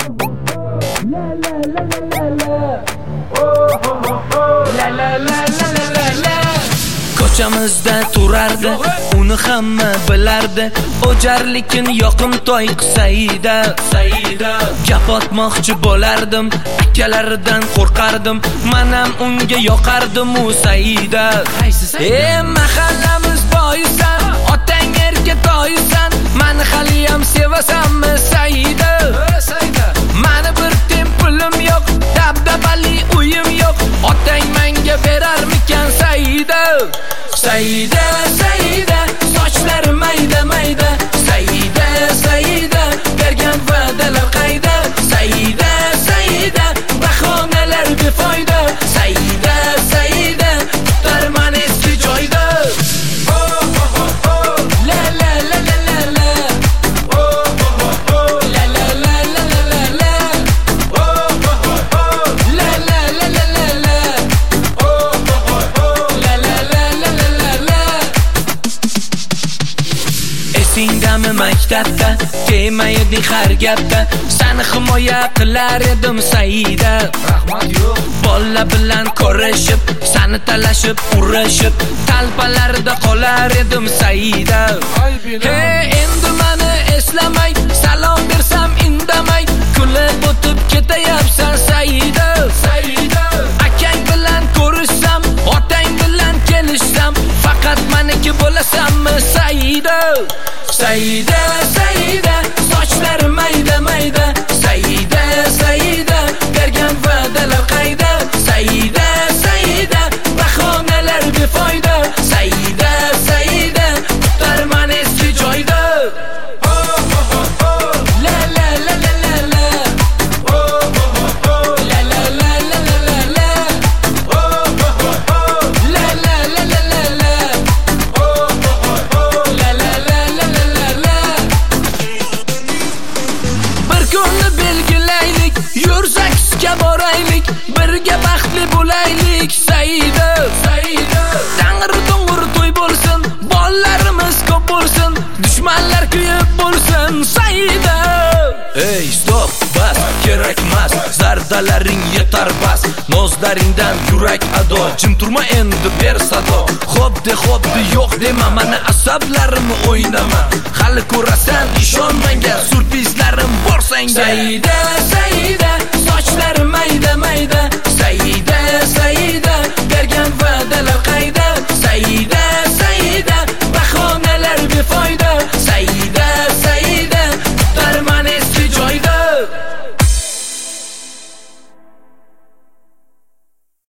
Ko'chamizda turardi, uni hamma bilardi. O'jarlikni yoqimtoy Saida. Gap otmoqchi bo'lardim, akalaridan qo'rqardim. Men ham unga yoqardim u Saida. Mahallamiz boyisan, otang erga toyisan. Meni hali ham sevasanmi Saida? Meni bir tem pulim yo'q, dabdabali uyim yo'q. Otang menga berarmikan Saida? Saida, sochlari mayda mayda. Saida, bergan va'dalar qayda? Saida, bahonalar befoyda. Saida, tutar meni eski joyda. La la la la la la. La la la la la la la. La la la la la la. La la la la la la. Esingdami maktabda demaydi har gapda, seni himoya qilar edim Saida. Rahmat yo'q. Bolla bilan ko'rishib, seni talashib, urishib, talpalarda qolar edim Saida. Endi meni eslamay, salom bersam indamay, kulib o'tib ketayapsan Saida. Akang bilan ko'rishsam, otang bilan kelishsam, faqat meniki bo'lasanmi Saida? Saida, sochlari mayda mayda. Saida, bergan va'dalar qayda? Saida, bahonalar befoyda. Saida, tutar meni eski joyda. La la la la la la. La la la la la la la. La la la la la la. La la la la la la la. Bir kunni belgilaylik, yursakska boraylik, birga baxtli bo'laylik Saida. Tangri to'ng'ir to'y bo'lsin, bollarimiz ko'p bo'lsin, dushmanlar kuyib bo'lsin Saida. Ey stop, bas, kerakmas, zardalaring yetar bas. Nozlaringdan yurak ado, jim turma endi ber sado. Xo'p de yo'q dema, mana asablarimni o'ynama. Hali ko'rasan, ishon menga, surprizlarim bor senga. Saida,